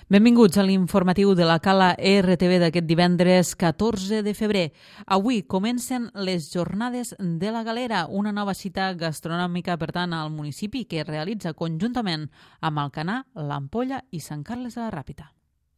Benvinguts a l'informatiu de la Cala RTV d'aquest divendres 14 de febrer. Avui comencen les jornades de la Galera, una nova cita gastronòmica, per tant, al municipi que es realitza conjuntament amb Alcanar, l'Ampolla i Sant Carles de la Ràpita.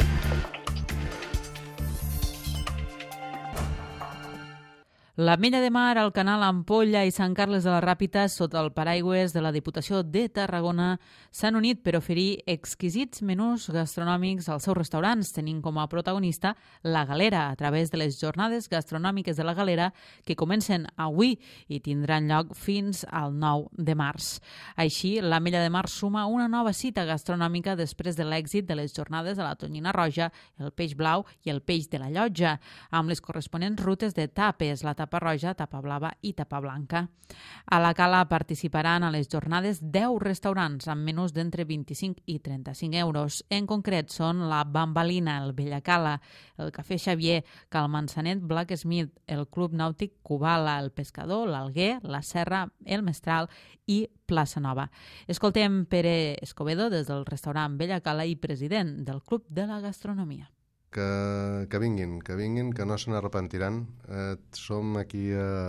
L'Ametlla de Mar, Alcanar, l'Ampolla i Sant Carles de la Ràpita, sota el paraigües de la Diputació de Tarragona, s'han unit per oferir exquisits menús gastronòmics als seus restaurants, tenint com a protagonista la Galera, a través de les jornades gastronòmiques de la Galera, que comencen avui i tindran lloc fins al 9 de març. Així, l'Ametlla de Mar suma una nova cita gastronòmica després de l'èxit de les jornades de la tonyina roja, el peix blau i el peix de la llotja, amb les corresponents rutes de tapes, la tapa roja, tapa blava i tapa blanca. A la Cala participaran a les jornades 10 restaurants amb menús d'entre 25 i 35 euros. En concret són la Bambalina, el Bella Cala, el Cafè Xavier, Cal Mansanet Black Smith, el Club Nàutic Cubala, el Pescador, l'Alguer, la Serra, el Mestral i Plaça Nova. Escoltem Pere Escobedo des del restaurant Bella Cala i president del Club de la Gastronomia. Que vinguin, que no se n'arrepentiran. Som aquí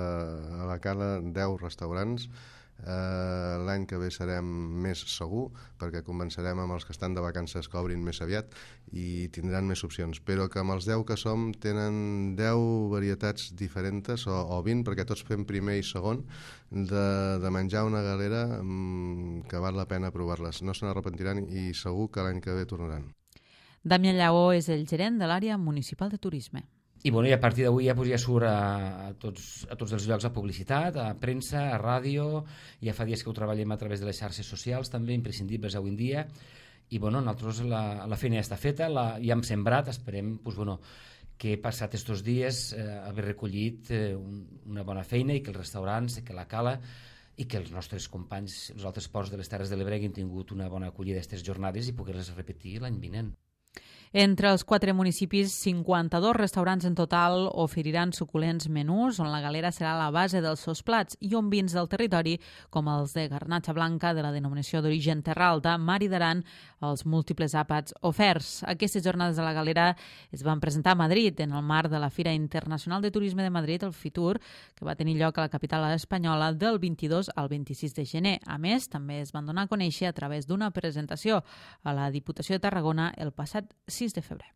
a la Cala 10 restaurants. L'any que ve serem més segur, perquè començarem amb els que estan de vacances que obrin més aviat i tindran més opcions, però que amb els 10 que som tenen 10 varietats diferents o 20, perquè tots fem primer i segon, de menjar una galera que val la pena provar-les. No se n'arrepentiran i segur que l'any que ve tornaran. Damià Lleó és el gerent de l'àrea municipal de turisme. I a partir d'avui ja surt a tots els llocs a publicitat, a premsa, a ràdio. Ja fa dies que ho treballem a través de les xarxes socials, també imprescindibles avui en dia. I nosaltres la feina ja està feta, ja hem sembrat, esperem que passat estos dies haver recollit una bona feina i que els restaurants, que la Cala i que els nostres companys, els altres ports de les Terres de l'Ebre, hagin tingut una bona acollida d'aquestes jornades i poder-les repetir l'any vinent. Entre els 4 municipis, 52 restaurants en total oferiran suculents menús on la galera serà la base dels seus plats i on vins del territori, com els de garnatxa blanca de la denominació d'origen Terra Alta, maridaran els múltiples àpats oferts. Aquestes jornades de la galera es van presentar a Madrid en el marc de la Fira Internacional de Turisme de Madrid, el FITUR, que va tenir lloc a la capital espanyola del 22 al 26 de gener. A més, també es van donar a conèixer a través d'una presentació a la Diputació de Tarragona el passat 6 de febrer.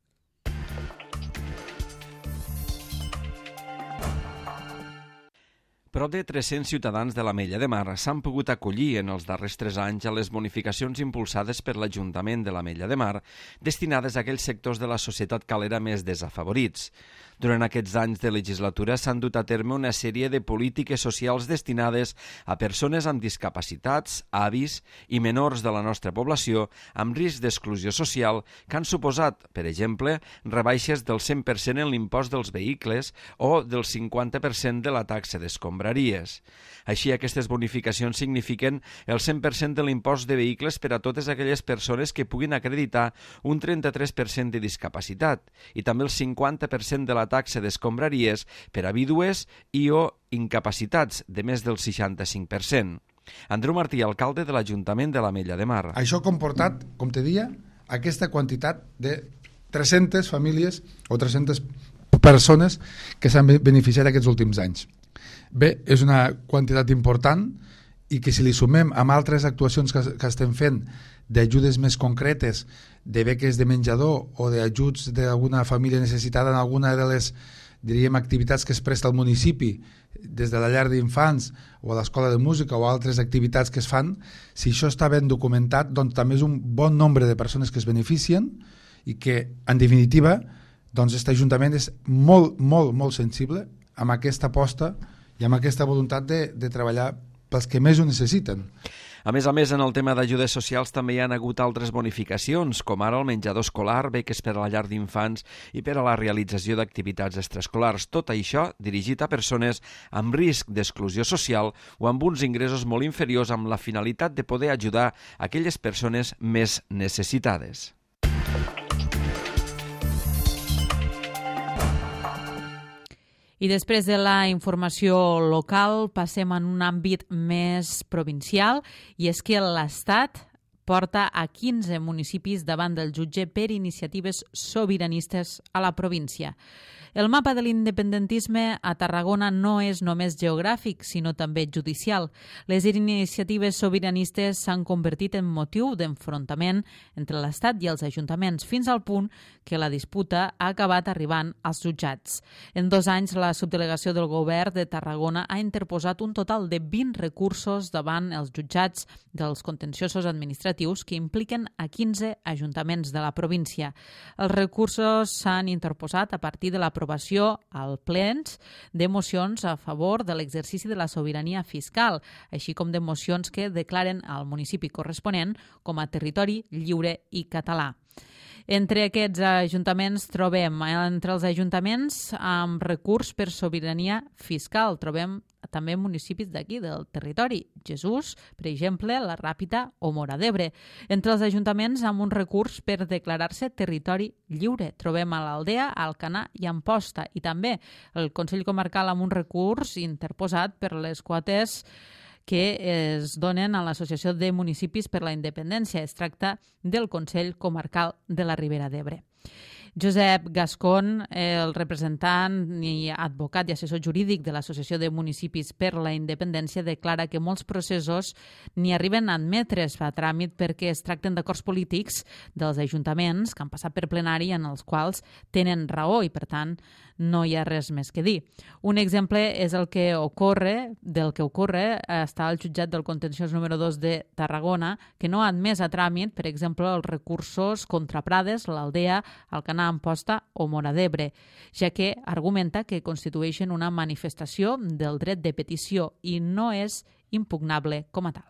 Prop de 300 ciutadans de l'Ametlla de Mar s'han pogut acollir en els darrers 3 anys a les bonificacions impulsades per l'Ajuntament de l'Ametlla de Mar destinades a aquells sectors de la societat calera més desafavorits. Durant aquests anys de legislatura s'han dut a terme una sèrie de polítiques socials destinades a persones amb discapacitats, avis i menors de la nostra població amb risc d'exclusió social que han suposat, per exemple, rebaixes del 100% en l'impost dels vehicles o del 50% de la taxa d'escombraries. Així, aquestes bonificacions signifiquen el 100% de l'impost de vehicles per a totes aquelles persones que puguin acreditar un 33% de discapacitat i també el 50% de la taxa d'escombraries per a vídues i o incapacitats de més del 65%. Andreu Martí, alcalde de l'Ajuntament de l'Ametlla de Mar. Això ha comportat, com te deia, aquesta quantitat de 300 famílies o 300 persones que s'han beneficiat aquests últims anys. Bé, és una quantitat important i que si li sumem amb altres actuacions que estem fent d'ajudes més concretes, de beques de menjador o d'ajuts d'alguna família necessitada en alguna de les, diríem, activitats que es presta al municipi, des de la llar d'infants o a l'escola de música o altres activitats que es fan, si això està ben documentat, doncs també és un bon nombre de persones que es beneficien i que, en definitiva, doncs aquest Ajuntament és molt, molt, molt sensible amb aquesta aposta i amb aquesta voluntat de treballar pels que més ho necessiten. A més, en el tema d'ajudes socials també hi ha hagut altres bonificacions, com ara el menjador escolar, beques per a la llar d'infants i per a la realització d'activitats extraescolars. Tot això dirigit a persones amb risc d'exclusió social o amb uns ingressos molt inferiors amb la finalitat de poder ajudar aquelles persones més necessitades. I després de la informació local passem en un àmbit més provincial i és que l'Estat porta a 15 municipis davant del jutge per iniciatives sobiranistes a la província. El mapa de l'independentisme a Tarragona no és només geogràfic, sinó també judicial. Les iniciatives sobiranistes s'han convertit en motiu d'enfrontament entre l'Estat i els ajuntaments, fins al punt que la disputa ha acabat arribant als jutjats. En 2 anys, la subdelegació del govern de Tarragona ha interposat un total de 20 recursos davant els jutjats dels contenciosos administratius que impliquen a 15 ajuntaments de la província. Els recursos s'han interposat a partir de l'aprovació al plens de mocions a favor de l'exercici de la sobirania fiscal, així com de mocions que declaren al municipi corresponent com a territori lliure i català. Entre aquests ajuntaments trobem, entre els ajuntaments amb recurs per sobirania fiscal, trobem també municipis d'aquí, del territori, Jesús, per exemple, la Ràpita o Móra d'Ebre. Entre els ajuntaments amb un recurs per declarar-se territori lliure, trobem a l'Aldea, Alcanar i Amposta, i també el Consell Comarcal amb un recurs interposat per les quotes que es donen a l'Associació de Municipis per la Independència. Es tracta del Consell Comarcal de la Ribera d'Ebre. Josep Gascón, el representant i advocat i assessor jurídic de l'Associació de Municipis per la Independència, declara que molts processos ni arriben a admetre's a tràmit perquè es tracten d'acords polítics dels ajuntaments que han passat per plenari en els quals tenen raó i, per tant, no hi ha res més que dir. Un exemple és del que ocorre està al jutjat del contenciós número 2 de Tarragona, que no ha admès a tràmit, per exemple, els recursos contra Prades, l'Aldea, Alcanar, Amposta o Móra d'Ebre, ja que argumenta que constitueixen una manifestació del dret de petició i no és impugnable com a tal.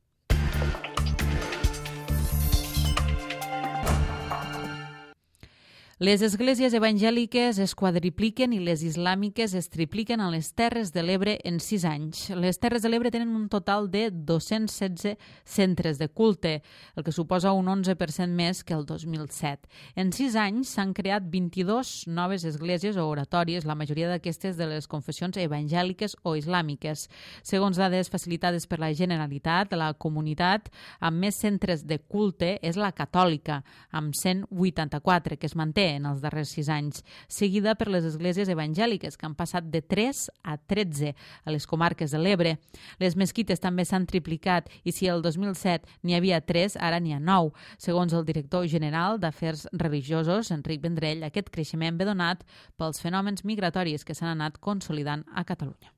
Les esglésies evangèliques es quadripliquen i les islàmiques es tripliquen a les Terres de l'Ebre en 6 anys. Les Terres de l'Ebre tenen un total de 216 centres de culte, el que suposa un 11% més que el 2007. En 6 anys s'han creat 22 noves esglésies o oratòries, la majoria d'aquestes de les confessions evangèliques o islàmiques. Segons dades facilitades per la Generalitat, la comunitat amb més centres de culte és la catòlica, amb 184, que es manté en els darrers 6 anys, seguida per les esglésies evangèliques, que han passat de 3 a 13 a les comarques de l'Ebre. Les mesquites també s'han triplicat i si el 2007 n'hi havia 3, ara n'hi ha 9. Segons el director general d'Afers Religiosos, Enric Vendrell, aquest creixement ve donat pels fenòmens migratoris que s'han anat consolidant a Catalunya.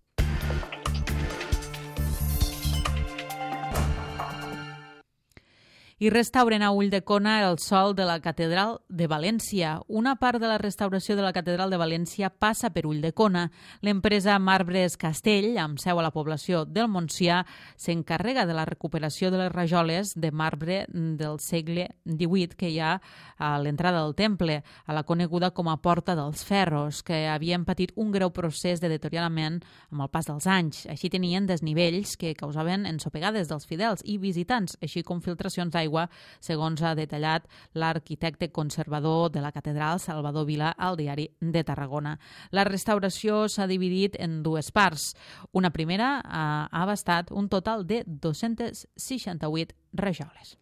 I restauren a Ulldecona el sòl de la Catedral de València. Una part de la restauració de la Catedral de València passa per Ulldecona. L'empresa Marbres Castell, amb seu a la població del Montsià, s'encarrega de la recuperació de les rajoles de marbre del segle XVIII que hi ha a l'entrada del temple, a la coneguda com a Porta dels Ferros, que havien patit un greu procés de deteriorament amb el pas dels anys. Així tenien desnivells que causaven ensopegades dels fidels i visitants, així com filtracions d'aigua, segons ha detallat l'arquitecte conservador de la catedral, Salvador Vila, al Diari de Tarragona. La restauració s'ha dividit en 2 parts. Una primera ha abastat un total de 268 rajoles.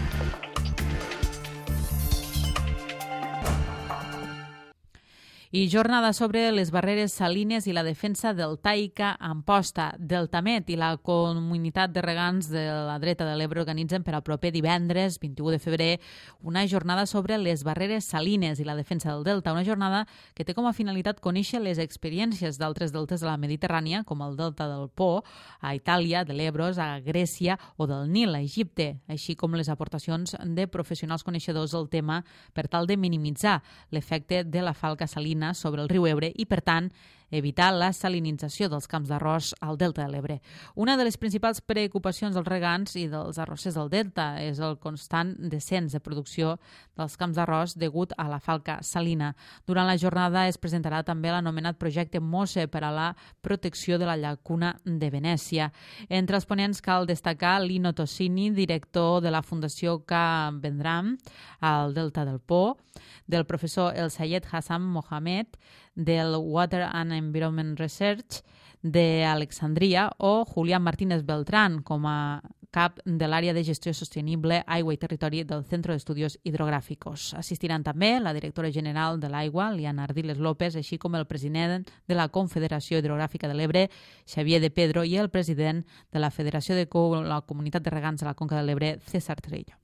I jornada sobre les barreres salines i la defensa del Taica Amposta. Deltamet i la comunitat de regants de la dreta de l'Ebre organitzen per al proper divendres, 21 de febrer, una jornada sobre les barreres salines i la defensa del delta. Una jornada que té com a finalitat conèixer les experiències d'altres deltes de la Mediterrània, com el delta del Po, a Itàlia, de l'Ebros, a Grècia o del Nil, a Egipte, així com les aportacions de professionals coneixedors del tema per tal de minimitzar l'efecte de la falca salina sobre el riu Ebre i, per tant, evitar la salinització dels camps d'arròs al delta de l'Ebre. Una de les principals preocupacions dels regants i dels arrossers del delta és el constant descens de producció dels camps d'arròs degut a la falca salina. Durant la jornada es presentarà també l'anomenat projecte MOSE per a la protecció de la llacuna de Venècia. Entre els ponents cal destacar Lino Tossini, director de la Fundació K. Vendram al delta del Po, del professor El Sayed Hassan Mohamed, del Water and Environment Research d'Alexandria, o Julián Martínez Beltrán com a cap de l'àrea de gestió sostenible Aigua i Territori del Centro d'Estudios Hidrográficos. Assistiran també la directora general de l'Aigua, Liana Ardiles López, així com el president de la Confederació Hidrogràfica de l'Ebre, Xavier de Pedro, i el president de la Federació de la Comunitat de Regants de la Conca de l'Ebre, César Trillo.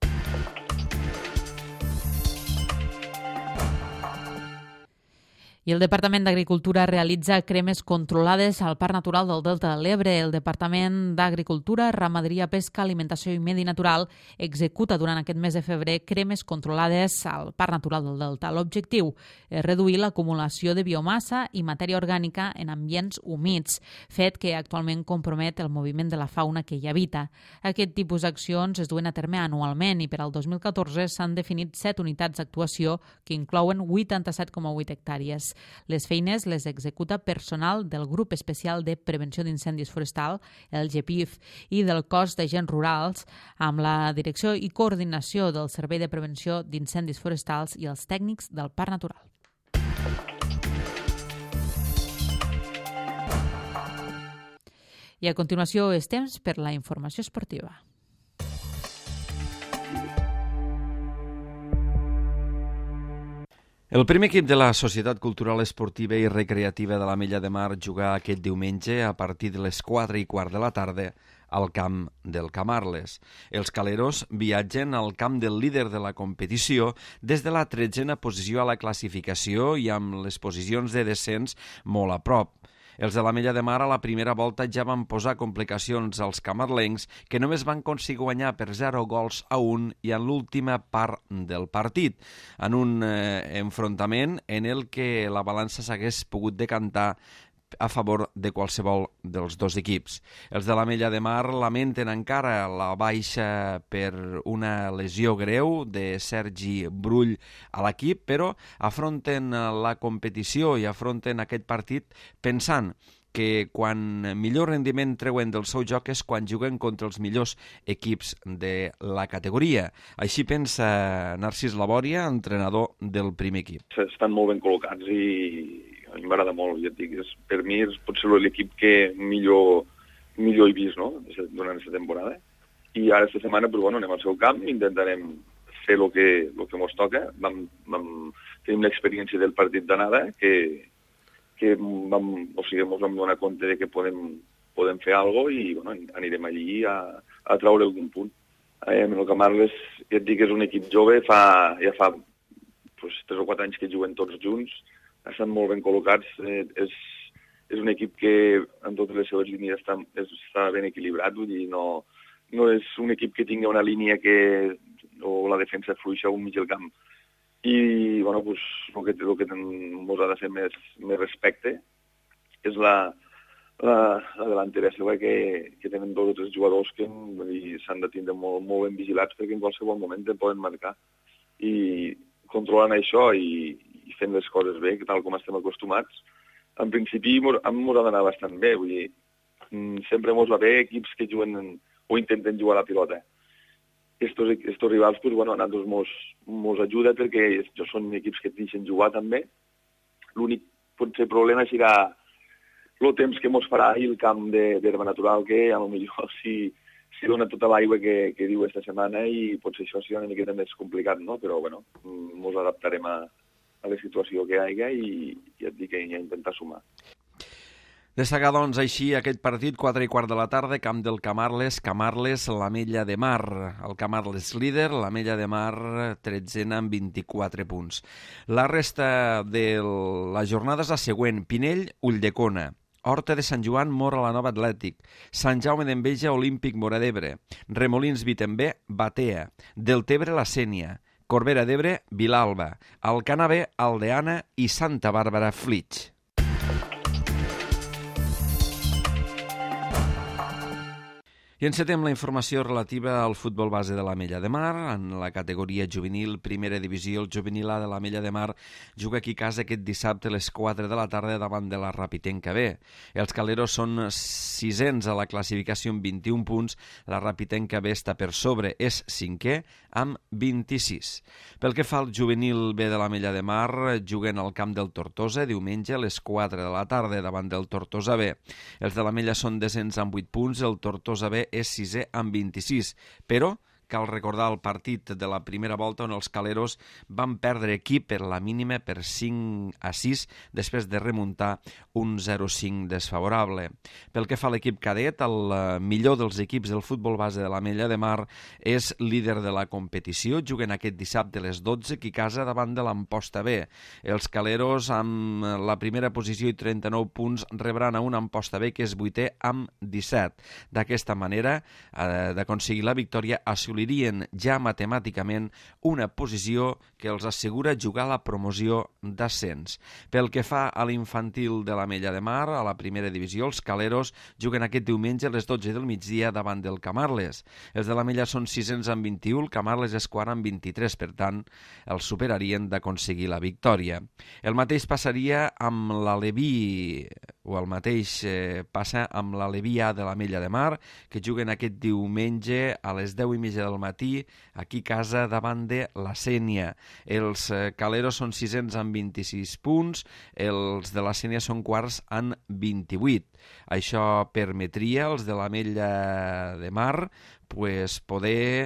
I el Departament d'Agricultura realitza cremes controlades al Parc Natural del Delta de l'Ebre. El Departament d'Agricultura, Ramaderia, Pesca, Alimentació i Medi Natural executa durant aquest mes de febrer cremes controlades al Parc Natural del Delta. L'objectiu és reduir l'acumulació de biomassa i matèria orgànica en ambients humits, fet que actualment compromet el moviment de la fauna que hi habita. Aquest tipus d'accions es duen a terme anualment i per al 2014 s'han definit 7 unitats d'actuació que inclouen 87,8 hectàrees. Les feines les executa personal del Grup Especial de Prevenció d'Incendis Forestal, el GEPIF, i del Cos d'Agents Rurals, amb la direcció i coordinació del Servei de Prevenció d'Incendis Forestals i els tècnics del Parc Natural. I a continuació és temps per la informació esportiva. El primer equip de la Societat Cultural Esportiva i Recreativa de l'Ametlla de Mar juga aquest diumenge a partir de les 4:15 de la tarda al camp del Camarles. Els caleros viatgen al camp del líder de la competició des de la 13a posició a la classificació i amb les posicions de descens molt a prop. Els de l'Ametlla de Mar a la primera volta ja van posar complicacions als camarlencs, que només van aconseguir guanyar per 0-1 i en l'última part del partit, en un enfrontament en el que la balança s'hagués pogut decantar a favor de qualsevol dels dos equips. Els de l'Ametlla de Mar lamenten encara la baixa per una lesió greu de Sergi Brull a l'equip, però afronten la competició i afronten aquest partit pensant que quan millor rendiment treuen del seu joc és quan juguen contra els millors equips de la categoria. Així pensa Narcís Labòria, entrenador del primer equip. Estan molt ben col·locats i a mi m'agrada molt, ja et dic, per mi és potser l'equip que millor he vist, no?, durant aquesta temporada. I ara aquesta setmana, però bueno, anem al seu camp, intentarem fer el que ens toca. Tenim l'experiència del partit d'anada, que ens vam donar compte de que podem fer alguna cosa i bueno, anirem allí a treure algun punt. En el Camarles, ja et dic, és un equip jove, ja fa 3 o 4 anys que juguen tots junts, estan molt ben col·locats, és un equip que en totes les seves línies està ben equilibrat, vull dir, no és un equip que tingui una línia o la defensa fluixa a un mig del camp. I, bueno, pues, el que ens ha de fer més respecte és la delantera seva que tenen 2 o 3 jugadors que s'han de tindre molt ben vigilats perquè en qualsevol moment te poden marcar. I controlant això i fent les coses bé, tal com estem acostumats, en principi ens ha d'anar bastant bé. Vull dir, sempre ens va bé equips que juguen o intenten jugar a la pilota. Estos rivals, pues, bueno, a nosaltres ens ajuda perquè són equips que et deixen jugar també. L'únic potser problema serà el temps que ens farà ahir el camp d'herba natural, que potser si dona tota l'aigua que diu aquesta setmana i potser això serà una miqueta més complicat, no? Però bueno, ens adaptarem a la situació que hi hagi i ja et dic que ja intentar sumar. Destacar, doncs, així aquest partit, 4:15 de la tarda, camp del Camarles, l'Ametlla de Mar. El Camarles líder, l'Ametlla de Mar 13a amb 24 punts. La resta de la jornada és la següent: Pinell, Ulldecona, Horta de Sant Joan, Mora la Nova Atlètic, Sant Jaume d'Enveja, Olímpic, Móra d'Ebre, Remolins, Vitembé, Batea, Deltebre, la Sénia, Corbera d'Ebre, Vilalba, Alcanar B, Aldeana i Santa Bàrbara, Flix. I encetem la informació relativa al futbol base de l'Ametlla de Mar. En la categoria juvenil, primera divisió, el juvenil A de l'Ametlla de Mar juga aquí a casa aquest dissabte a les 4 de la tarda davant de la Rapitenca B. Els caleros són 6ens a la classificació amb 21 punts, la Rapitenca B està per sobre, és 5è amb 26. Pel que fa al juvenil B de l'Ametlla de Mar, juguen al camp del Tortosa diumenge a les 4 de la tarda davant del Tortosa B. Els de l'Ametlla són descens amb 8 punts, el Tortosa B és 6è amb 26, però cal recordar el partit de la primera volta on els caleros van perdre aquí per la mínima per 5-6 després de remuntar un 0-5 desfavorable. Pel que fa a l'equip cadet, el millor dels equips del futbol base de l'Ametlla de Mar és líder de la competició. Juguen aquest dissabte a les 12 aquí a casa davant de l'Amposta B. Els caleros amb la primera posició i 39 punts rebran a un Amposta B que és 8è amb 17. D'aquesta manera, d'aconseguir la victòria, assolirien ja matemàticament una posició que els assegura jugar a la promoció d'ascens. Pel que fa a l'infantil de l'Ametlla de Mar, a la primera divisió, els caleros juguen aquest diumenge a les 12 del migdia davant del Camarles. Els de l'Ametlla són 600 amb 21, el Camarles és quart amb 23, per tant, els superarien d'aconseguir la victòria. El mateix passaria amb l'Aleví, o el mateix passa amb l'Aleví A de l'Ametlla de Mar, que juguen aquest diumenge a les 10:30 del matí, aquí a casa davant de la Sénia. Els caleros són 600 amb 26 punts, els de la Sénia són quarts amb 28. Això permetria als de l'Ametlla de Mar poder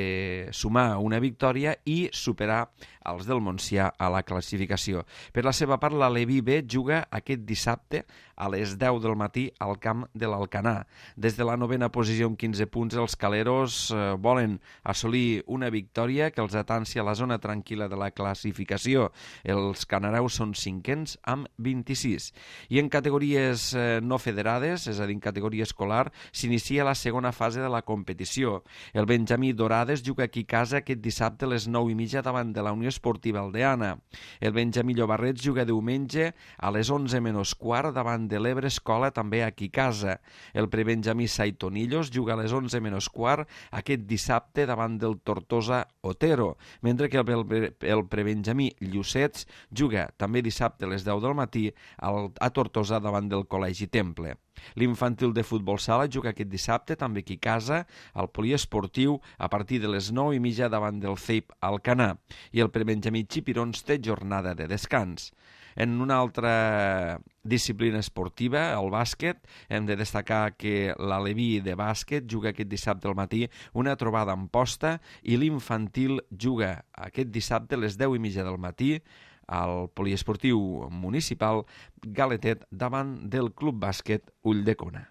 sumar una victòria i superar els del Montsià a la classificació. Per la seva part, l'Aleví B juga aquest dissabte a les 10 del matí al camp de l'Alcanar. Des de la 9ª posició amb 15 punts, els caleros volen assolir una victòria que els atanci a la zona tranquil·la de la classificació. Els canareus són 5ens amb 26. I en categories no federades, és a dir, en categoria escolar, s'inicia la segona fase de la competició. El Benjamí Dorades juga aquí a casa aquest dissabte a les 9:30 davant de la Unió Esportiva Aldeana. El Benjamí Llobarrets juga diumenge a les 11:15 davant de l'Ebre Escola, també aquí a casa. El Prebenjamí Saitonillos juga a les 11:15 aquest dissabte davant del Tortosa Otero, mentre que el Prebenjamí Llucets juga també dissabte a les 10 del matí a Tortosa davant del Col·legi Temple. L'infantil de futbol sala juga aquest dissabte, també aquí a casa, al poliesportiu, a partir de les 9:30 davant del CEIP Alcanar. I el Prebenjamí Xipirons té jornada de descans. En una altra disciplina esportiva, el bàsquet, hem de destacar que l'Aleví de bàsquet juga aquest dissabte al matí una trobada en posta i l'infantil juga aquest dissabte a les 10:30 del matí al poliesportiu municipal Galetet davant del Club Bàsquet Ulldecona.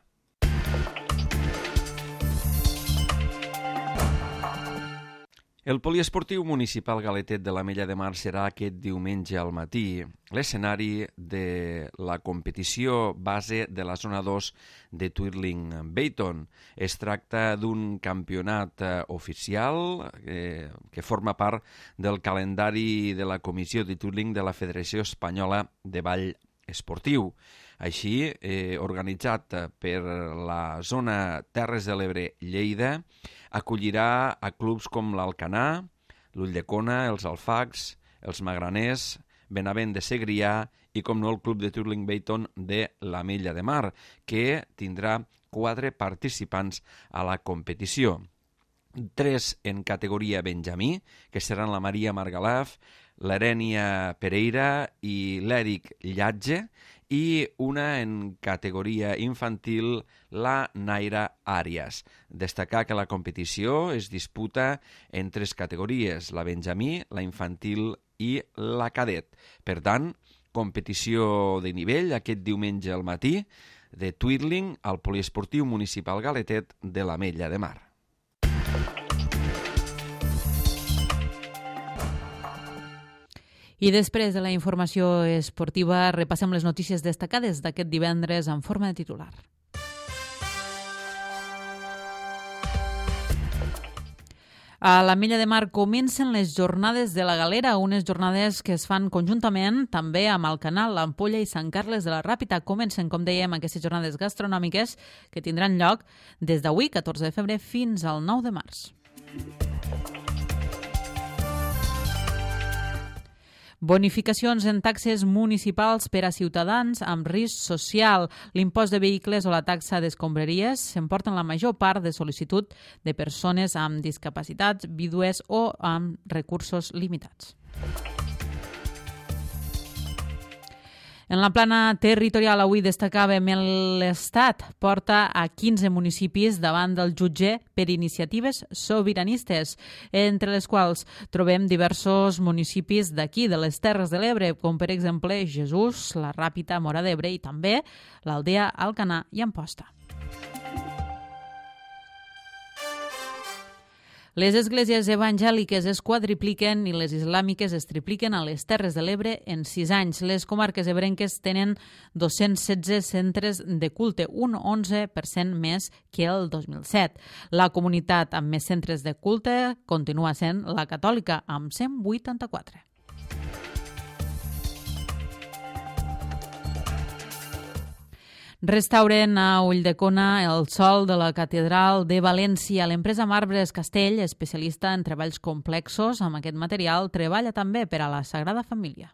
El poliesportiu municipal Galetet de l'Ametlla de Mar serà aquest diumenge al matí l'escenari de la competició base de la zona 2 de Twirling Bayton. Es tracta d'un campionat oficial que forma part del calendari de la Comissió de Twirling de la Federació Espanyola de Ball Esportiu. Així, organitzat per la zona Terres de l'Ebre Lleida, acollirà a clubs com l'Alcanar, l'Ulldecona, els Alfacs, els Magraners, Benavent de Segrià i, com no, el Club de Twirling Bayton de l'Ametlla de Mar, que tindrà 4 participants a la competició. 3 en categoria Benjamí, que seran la Maria Margalaf, l'Erènia Pereira i l'Èric Llatge, i una en categoria infantil, la Naira Àrias. Destacar que la competició es disputa en 3 categories, la Benjamí, la infantil i la cadet. Per tant, competició de nivell aquest diumenge al matí de Twirling al poliesportiu municipal Galetet de l'Ametlla de Mar. I després de la informació esportiva, repassem les notícies destacades d'aquest divendres en forma de titular. A l'Ametlla de Mar comencen les jornades de la Galera, unes jornades que es fan conjuntament també amb el Canal, l'Ampolla i Sant Carles de la Ràpita. Comencen, com dèiem, aquestes jornades gastronòmiques que tindran lloc des d'avui, 14 de febrer, fins al 9 de març. Bonificacions en taxes municipals per a ciutadans amb risc social. L'impost de vehicles o la taxa d'escombraries s'emporten la major part de sol·licitud de persones amb discapacitats, vídues o amb recursos limitats. En la plana territorial avui destacàvem l'Estat porta a 15 municipis davant del jutge per iniciatives sobiranistes, entre les quals trobem diversos municipis d'aquí, de les Terres de l'Ebre, com per exemple Jesús, la Ràpita, Móra d'Ebre i també l'Aldea, Alcanar i Amposta. Les esglésies evangèliques es quadripliquen i les islàmiques es tripliquen a les Terres de l'Ebre en 6 anys. Les comarques ebrenques tenen 216 centres de culte, un 11% més que el 2007. La comunitat amb més centres de culte continua sent la catòlica, amb 184. Restauren a Ulldecona el sòl de la Catedral de València. L'empresa Marbres Castell, especialista en treballs complexos amb aquest material, treballa també per a la Sagrada Família.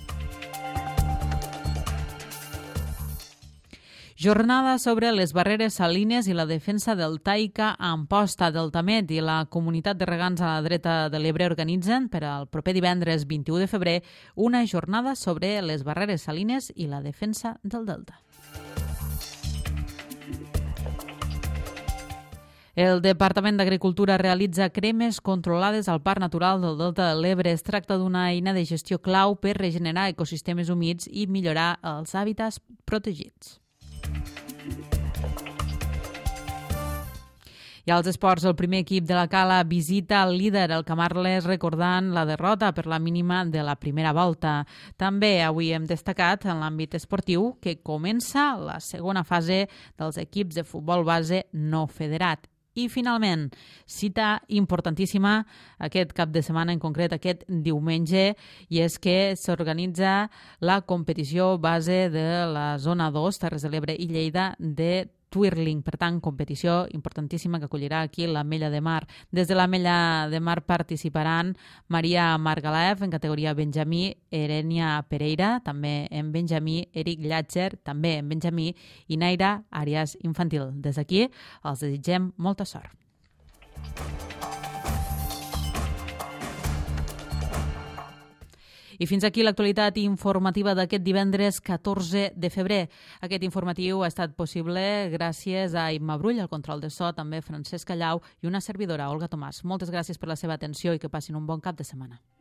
Jornada sobre les barreres salines i la defensa del Taica a Amposta, Deltamet i la Comunitat de Regants a la Dreta de l'Ebre organitzen per al proper divendres 21 de febrer una jornada sobre les barreres salines i la defensa del Delta. El Departament d'Agricultura realitza cremes controlades al Parc Natural del Delta de l'Ebre. Es tracta d'una eina de gestió clau per regenerar ecosistemes humits i millorar els hàbitats protegits. I als esports, el primer equip de la Cala visita el líder, el Camarles, recordant la derrota per la mínima de la primera volta. També avui hem destacat en l'àmbit esportiu que comença la segona fase dels equips de futbol base no federat. I, finalment, cita importantíssima aquest cap de setmana, en concret aquest diumenge, i és que s'organitza la competició base de la zona 2, Terres de l'Ebre i Lleida, de Twirling. Per tant, competició importantíssima que acollirà aquí l'Ametlla de Mar. Des de l'Ametlla de Mar participaran Maria Margalef en categoria Benjamí, Erenia Pereira, també en Benjamí, Eric Llàtzer, també en Benjamí, i Naira Arias Infantil. Des d'aquí els desitgem molta sort. I fins aquí l'actualitat informativa d'aquest divendres 14 de febrer. Aquest informatiu ha estat possible gràcies a Imma Brull, al control de so, també Francesc Callau i una servidora, Olga Tomàs. Moltes gràcies per la seva atenció i que passin un bon cap de setmana.